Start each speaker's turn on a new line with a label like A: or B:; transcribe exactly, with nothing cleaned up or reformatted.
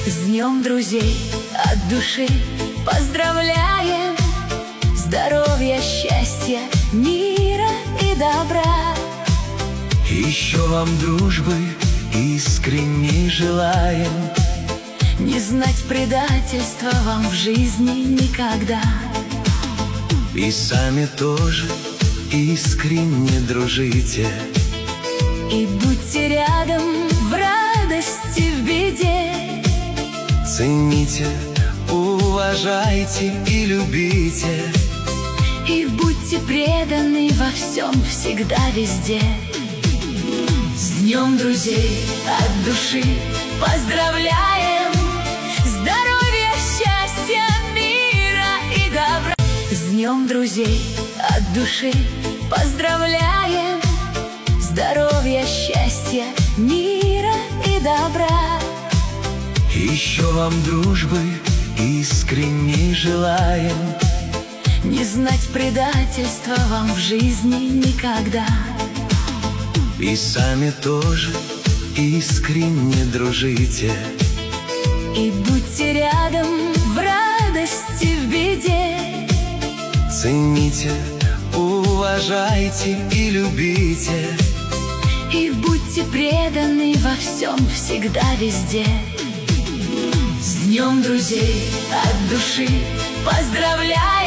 A: С днем друзей от души поздравляем! Здоровья, счастья, мира и добра.
B: Еще вам дружбы искренней желаем,
A: Не знать предательства вам в жизни никогда.
B: И сами тоже искренне дружите,
A: И будьте рядом в радости, в беде.
B: цените, уважайте и любите.
A: И будьте преданы во всем, всегда, везде. С днем друзей от души поздравляем! Здоровья, счастья, мира и добра. С днем друзей от души поздравляем! Здоровья, счастья, мира и добра.
B: Еще вам дружбы искренней желаем,
A: Не знать предательства вам в жизни никогда.
B: и сами тоже искренне дружите.
A: И будьте рядом в радости, в беде.
B: Цените, уважайте и любите.
A: И будьте преданы во всем, всегда, везде. С днем друзей от души поздравляем!